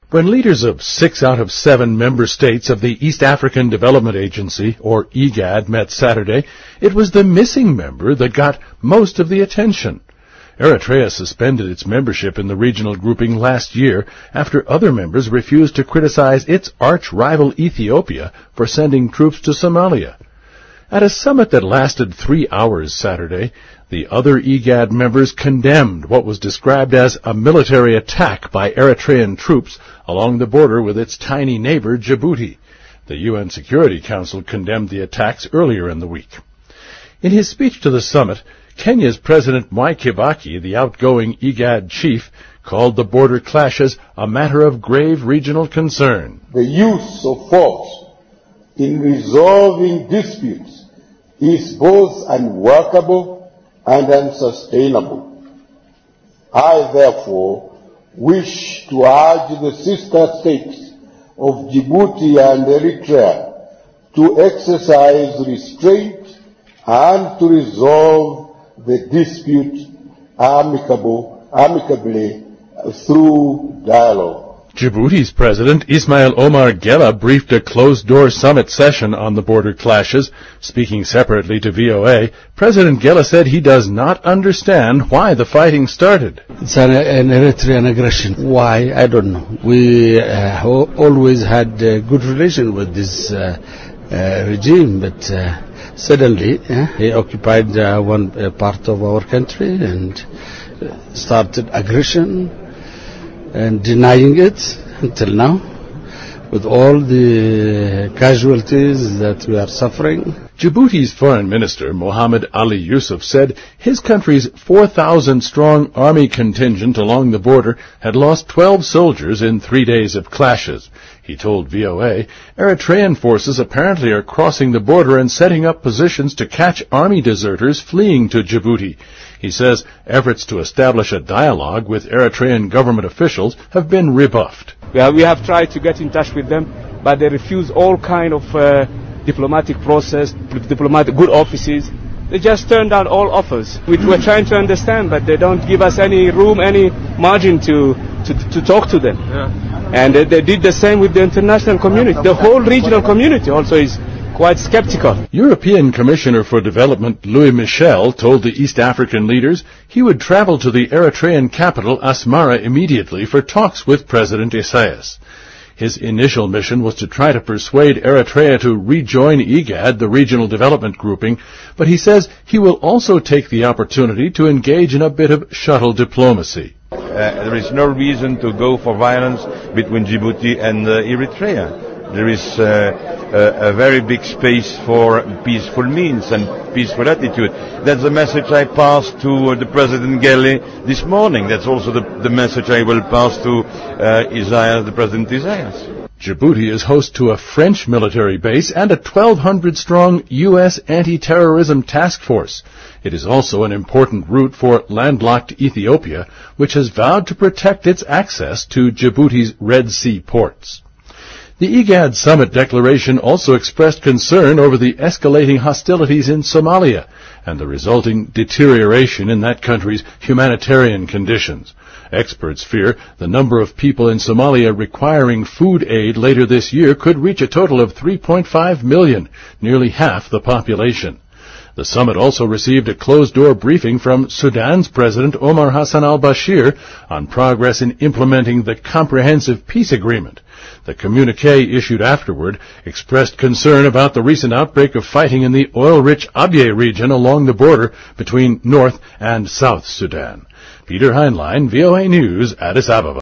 When leaders of 6 out of 7 member states of the East African Development Agency, or IGAD, met Saturday, it was the missing member that got most of the attention. Eritrea suspended its membership in the regional grouping last year after other members refused to criticize its arch-rival Ethiopia for sending troops to Somalia. At a summit that lasted 3 hours Saturday, the other IGAD members condemned what was described as a military attack by Eritrean troops along the border with its tiny neighbor Djibouti. The UN Security Council condemned the attacks earlier in the week. In his speech to the summit, Kenya's President Mwai Kibaki, the outgoing IGAD chief, called the border clashes a matter of grave regional concern. The use of force in resolving disputes is both unworkable and unsustainable. I, therefore, wish to urge the sister states of Djibouti and Eritrea to exercise restraint and to resolve the dispute amicably through dialogue. Djibouti's President Ismail Omar Guelleh briefed a closed-door summit session on the border clashes. Speaking separately to VOA, President Guelleh said he does not understand why the fighting started. It's an Eritrean aggression. Why? I don't know. We always had a good relation with this regime, but suddenly he occupied one part of our country and started aggression and denying it until now, with all the casualties that we are suffering. Djibouti's Foreign Minister, Mohammed Ali Yusuf, said his country's 4,000-strong army contingent along the border had lost 12 soldiers in 3 days of clashes. He told VOA, Eritrean forces apparently are crossing the border and setting up positions to catch army deserters fleeing to Djibouti. He says efforts to establish a dialogue with Eritrean government officials have been rebuffed. We have tried to get in touch with them, but they refuse all kind of diplomatic process, diplomatic good offices. They just turn down all offers. We're trying to understand, but they don't give us any room, any margin to talk to them. Yeah. And they did the same with the international community. The whole regional community also is quite skeptical. European Commissioner for Development Louis Michel told the East African leaders he would travel to the Eritrean capital Asmara immediately for talks with President Isaias. His initial mission was to try to persuade Eritrea to rejoin IGAD, the regional development grouping, but he says he will also take the opportunity to engage in a bit of shuttle diplomacy. There is no reason to go for violence between Djibouti and Eritrea. There is a very big space for peaceful means and peaceful attitude. That's the message I passed to the President Guelleh this morning. That's also the message I will pass to the President Isaias. Djibouti is host to a French military base and a 1,200-strong U.S. anti-terrorism task force. It is also an important route for landlocked Ethiopia, which has vowed to protect its access to Djibouti's Red Sea ports. The IGAD summit declaration also expressed concern over the escalating hostilities in Somalia and the resulting deterioration in that country's humanitarian conditions. Experts fear the number of people in Somalia requiring food aid later this year could reach a total of 3.5 million, nearly half the population. The summit also received a closed-door briefing from Sudan's President Omar Hassan al-Bashir on progress in implementing the Comprehensive Peace Agreement. The communiqué issued afterward expressed concern about the recent outbreak of fighting in the oil-rich Abyei region along the border between North and South Sudan. Peter Heinlein, VOA News, Addis Ababa.